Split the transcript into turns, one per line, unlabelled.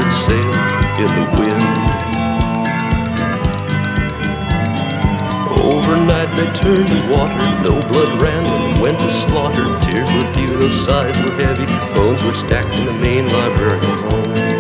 set sail in the wind. Overnight they turned to water, no blood ran when they went to slaughter. Tears were few, those sighs were heavy, bones were stacked in the main library home.